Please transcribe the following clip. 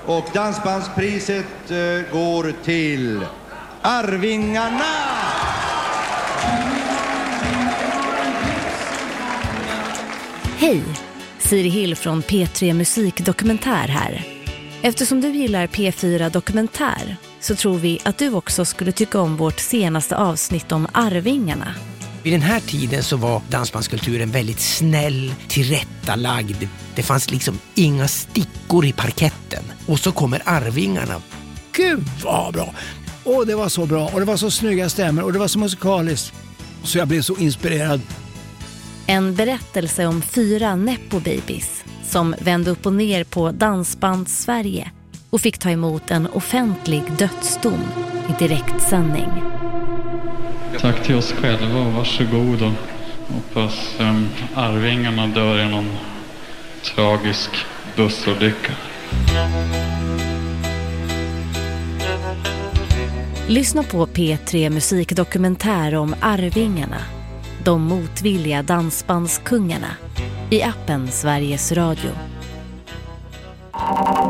Och dansbandspriset går till Arvingarna! Hej, Siri Hill från P3 Musikdokumentär här. Eftersom du gillar P4 Dokumentär så tror vi att du också skulle tycka om vårt senaste avsnitt om Arvingarna. Vid den här tiden så var dansbandskulturen väldigt snäll, tillrättalagd. Det fanns liksom inga stickor i parketten. Och så kommer Arvingarna. Gud vad bra! Och det var så bra, och det var så snygga stämmer, och det var så musikaliskt. Så jag blev så inspirerad. En berättelse om 4 nepo-babies som vände upp och ner på Dansband Sverige och fick ta emot en offentlig dödsdom i direktsändning. Tack till oss själva och varsågod, och hoppas Arvingarna dör i någon tragisk bussolycka. Lyssna på P3 Musikdokumentär om Arvingarna, de motvilliga dansbandskungarna, i appen Sveriges Radio.